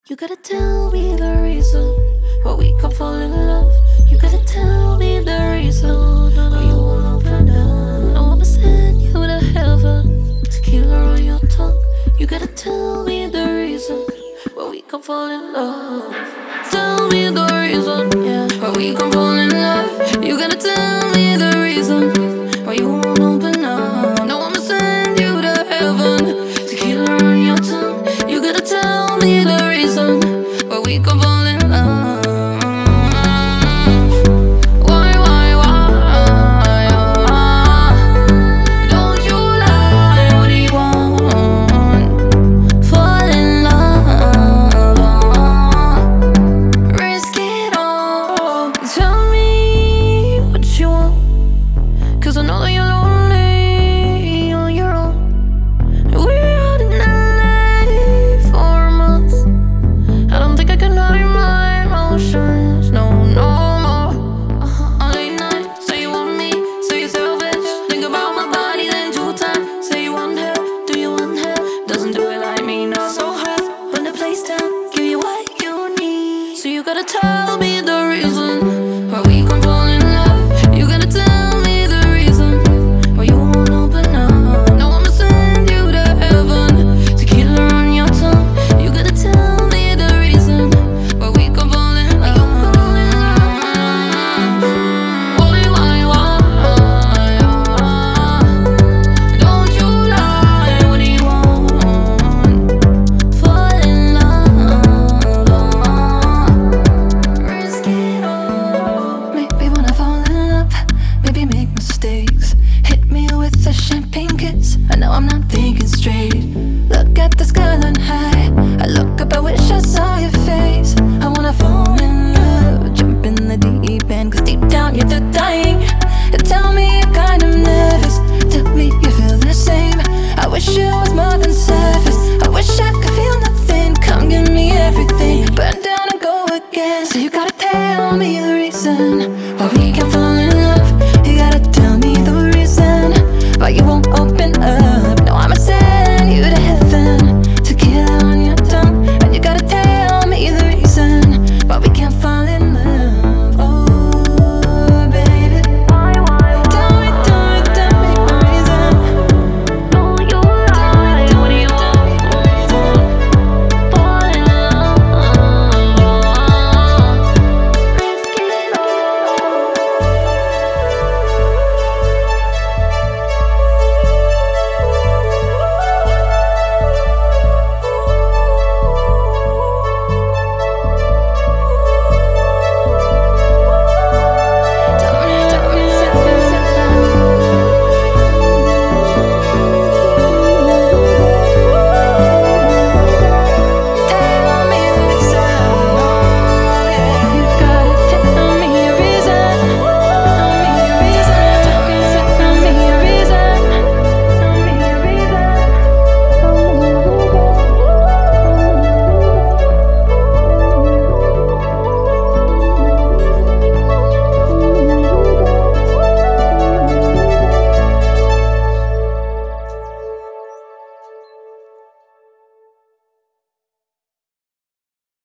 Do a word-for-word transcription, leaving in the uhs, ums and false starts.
You gotta tell me the reason why we can fall in love. You gotta tell me the reason why you won't open up. No, I'ma send you to heaven, tequila on your tongue. You gotta tell me the reason why we can fall in love. Tell me the reason, yeah, why we can fall in love. You gotta tell me the reason why you won't open up. No, I'ma send you to heaven, tequila on your tongue. You gotta tell me the reason why we can fall in love. Why, why, why? Don't you lie, what do you want? Fall in love, risk it all. Tell me what you want, 'cause I know that you're lonely on your own. We're out in L A for a month. I don't think I can hide my emotions, no, no more. uh-huh. On late night, say you want me, say you're selfish. Think about my body, then two times. Say you want her, do you want her? Doesn't do it like me, not so hard. Burn the place down, give you what you need. So you gotta tell